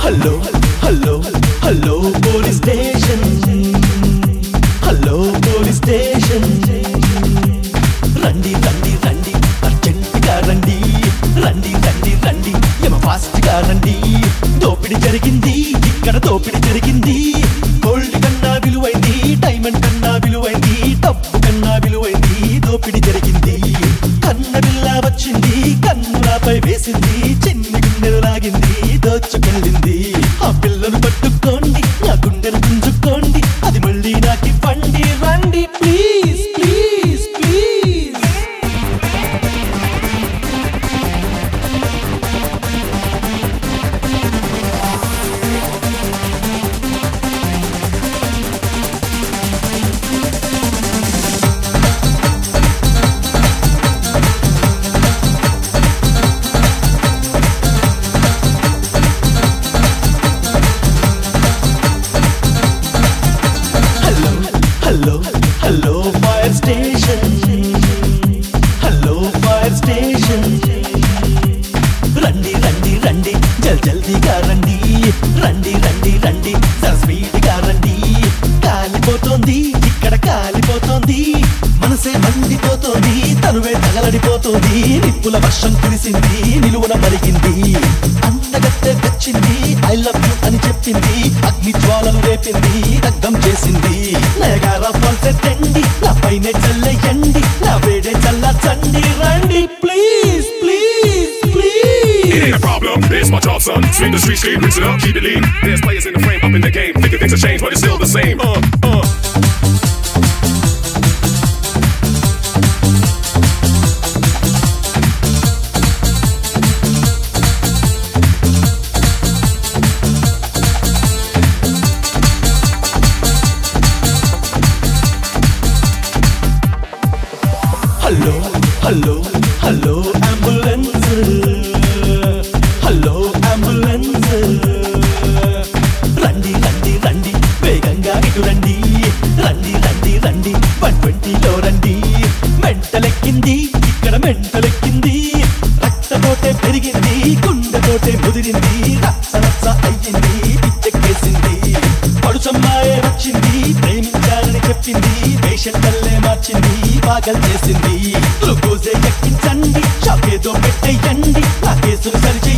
Hello hello hello police station, hello police station. రండి రండి రండి అర్జెంటుగా రండి, రండి రండి రండి యమ ఫాస్ట్ గా రండి. దోపిడి జరిగింది ఇక్కడ, దోపిడి జరిగింది. గోల్డ్ కన్నా విలువైంది, డైమండ్ కన్నా విలువైంది, డబ్బు కన్నా విలువైంది. దోపిడి జరిగింది. కన్న బిల్ల వచ్చింది, కన్నులపై వేసింది, చిన్ని గుండెలు లాగింది, దోచుకెళ్ళింది. ఆ పిల్లను పట్టుకోండి, నా గుండెను గుంజుకోండి, అది మళ్ళీ నాకివ్వండి. రండి please please please. Hello hello fire station, hello fire station. రండి రండి రండి జల్దీగా రండి, రండి రండి రండి స్పీడ్గా రండి. కాలిపోతోంది ఇక్కడ, కాలిపోతోంది, మనసే మండిపోతోంది, తనువే తగలడిపోతోంది. నిప్పుల వర్షం కురిసింది, నిలువున మరిగింది. అందగత్తె వచ్చింది, ఐ లవ్ యు అని చెప్పింది, అగ్ని జ్వాలలు రేపింది, దగ్ధం చేసింది. నయగారా ఫాల్స్ ఎత్తండి, నా పైనే చల్లేయండి, నా వేడే చల్లచండి. రండి please please please. It ain't a problem, it's my job, son. Swing the street, mix it up, keep it lean. There's players in the frame, up in the game. Thinking things have changed, but it's still the same. Hello hello hello ambulance, hello ambulance. రండి రండి రండి వేగంగా ఇటు రండి, రండి రండి రండి 120లో రండి. మెంటలెక్కింది ఇక్కడ, మెంటలెక్కింది, రక్తతోటే పెరిగింది, గుండెతోటే ముదిరింది, రచ్చ రచ్చ అయ్యింది, పిచ్చెక్కేసింది. పడుచమ్మాయే వచ్చింది, ప్రేమించాలని చెప్పింది, పేషెంటల్లే మార్చింది, పాగల్ చేసింది. గ్లూకోజే ఎక్కించండి, షాకేదో పెట్టేయండి, నా కేసులు సరిచే